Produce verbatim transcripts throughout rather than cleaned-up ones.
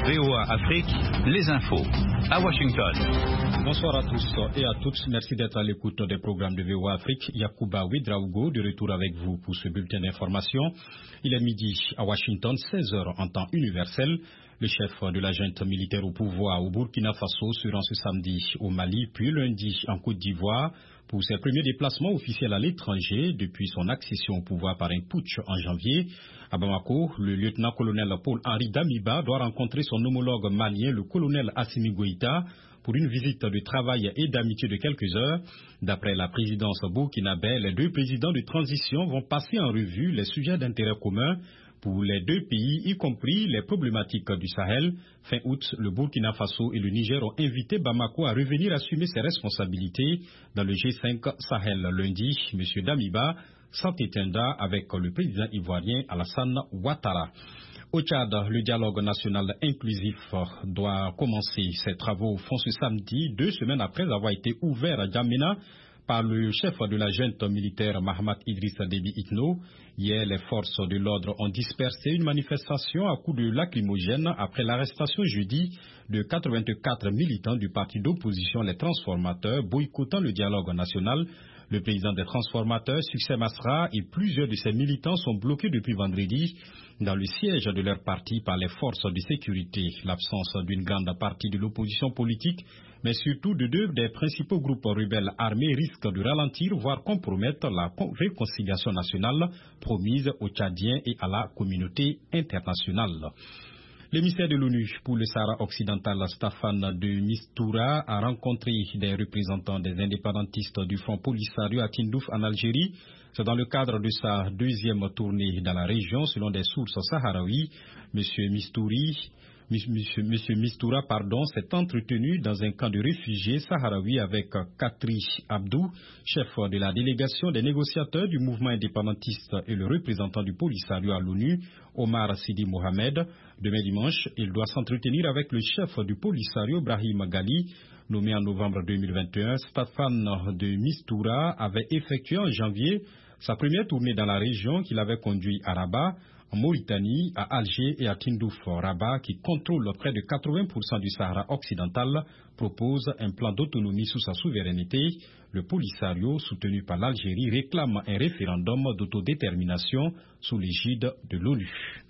V O A Afrique, les infos à Washington. Bonsoir à tous et à toutes. Merci d'être à l'écoute des programmes de V O A Afrique. Yacouba Ouedraogo de retour avec vous pour ce bulletin d'information. Il est midi à Washington, seize heures en temps universel. Le chef de la junte militaire au pouvoir au Burkina Faso se rend ce samedi au Mali, puis lundi en Côte d'Ivoire pour ses premiers déplacements officiels à l'étranger depuis son accession au pouvoir par un putsch en janvier. À Bamako, le lieutenant-colonel Paul-Henri Damiba doit rencontrer son homologue malien, le colonel Assimi Goïta, pour une visite de travail et d'amitié de quelques heures. D'après la présidence burkinabé, les deux présidents de transition vont passer en revue les sujets d'intérêt commun pour les deux pays, y compris les problématiques du Sahel. Fin août, le Burkina Faso et le Niger ont invité Bamako à revenir assumer ses responsabilités dans le G cinq Sahel. Lundi, M. Damiba s'entretindra avec le président ivoirien Alassane Ouattara. Au Tchad, le dialogue national inclusif doit commencer. Ses travaux font ce samedi, deux semaines après avoir été ouverts à Djamena par le chef de la junte militaire Mahamat Idrissa Déby Itno. Hier, les forces de l'ordre ont dispersé une manifestation à coups de lacrymogène après l'arrestation jeudi de quatre-vingt-quatre militants du parti d'opposition Les Transformateurs boycottant le dialogue national. Le président des Transformateurs, Succès Masra, et plusieurs de ses militants sont bloqués depuis vendredi dans le siège de leur parti par les forces de sécurité. L'absence d'une grande partie de l'opposition politique, mais surtout de deux des principaux groupes rebelles armés, risque de ralentir, voire compromettre la réconciliation nationale promise aux Tchadiens et à la communauté internationale. L'émissaire de l'ONU pour le Sahara occidental, Staffan de Mistura, a rencontré des représentants des indépendantistes du Front Polisario à Tindouf en Algérie. C'est dans le cadre de sa deuxième tournée dans la région, selon des sources sahraouies. Monsieur Mistouri, Monsieur, Monsieur Mistura pardon, s'est entretenu dans un camp de réfugiés sahraouis avec Katri Abdou, chef de la délégation des négociateurs du mouvement indépendantiste et le représentant du Polisario à l'ONU, Omar Sidi Mohamed. Demain dimanche, il doit s'entretenir avec le chef du Polisario, Brahim Gali. Nommé en novembre deux mille vingt et un, Staffan de Mistura avait effectué en janvier sa première tournée dans la région qu'il avait conduit à Rabat, en Mauritanie, à Alger et à Tindouf. Rabat, qui contrôle près de quatre-vingts pour cent du Sahara occidental, propose un plan d'autonomie sous sa souveraineté. Le Polisario, soutenu par l'Algérie, réclame un référendum d'autodétermination sous l'égide de l'ONU.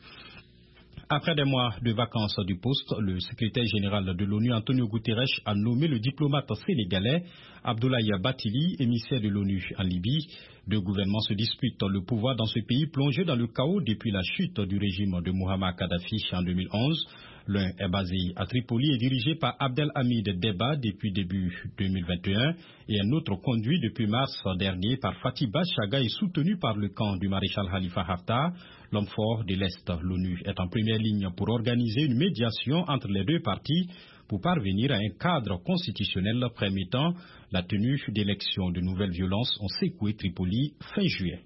Après des mois de vacances du poste, le secrétaire général de l'ONU, Antonio Guterres, a nommé le diplomate sénégalais Abdoulaye Bathily, émissaire de l'ONU en Libye. Deux gouvernements se disputent le pouvoir dans ce pays plongé dans le chaos depuis la chute du régime de Muammar Kadhafi en deux mille onze. L'un est basé à Tripoli et dirigé par Abdelhamid Debba depuis début deux mille vingt et un et un autre conduit depuis mars dernier par Fatih Bachaga et soutenu par le camp du maréchal Khalifa Haftar. L'homme fort de l'Est, l'ONU, est en première ligne pour organiser une médiation entre les deux parties pour parvenir à un cadre constitutionnel permettant la tenue d'élections. De nouvelles violences ont secoué Tripoli fin juillet.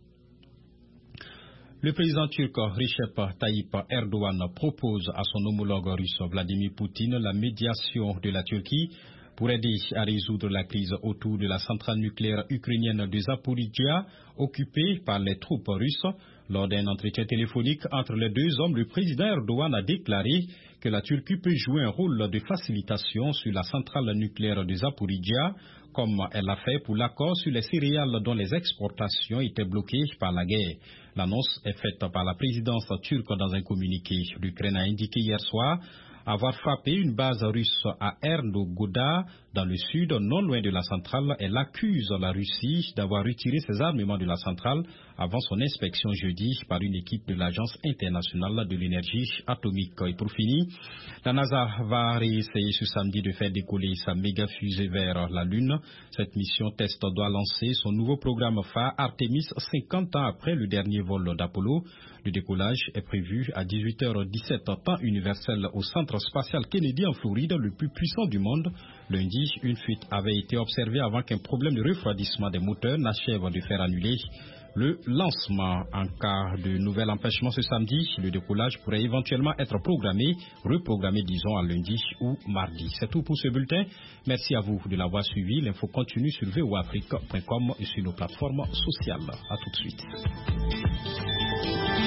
Le président turc Recep Tayyip Erdogan propose à son homologue russe Vladimir Poutine la médiation de la Turquie pour aider à résoudre la crise autour de la centrale nucléaire ukrainienne de Zaporizhzhia occupée par les troupes russes. Lors d'un entretien téléphonique entre les deux hommes, le président Erdogan a déclaré que la Turquie peut jouer un rôle de facilitation sur la centrale nucléaire de Zaporizhzhia, comme elle l'a fait pour l'accord sur les céréales dont les exportations étaient bloquées par la guerre. L'annonce est faite par la présidence turque dans un communiqué. L'Ukraine a indiqué hier soir avoir frappé une base russe à Ernogoda, dans le sud, non loin de la centrale. Elle accuse la Russie d'avoir retiré ses armements de la centrale avant son inspection jeudi par une équipe de l'Agence internationale de l'énergie atomique. Et pour finir, la NASA va réessayer ce samedi de faire décoller sa méga fusée vers la Lune. Cette mission test doit lancer son nouveau programme phare Artemis cinquante ans après le dernier vol d'Apollo. Le décollage est prévu à dix-huit heures dix-sept temps universel au centre spatial Kennedy en Floride, le plus puissant du monde. Lundi, une fuite avait été observée avant qu'un problème de refroidissement des moteurs n'achève de faire annuler le lancement. En cas de nouvel empêchement ce samedi, le décollage pourrait éventuellement être programmé, reprogrammé disons à lundi ou mardi. C'est tout pour ce bulletin. Merci à vous de l'avoir suivi. L'info continue sur v o a afrique point com et sur nos plateformes sociales. À tout de suite.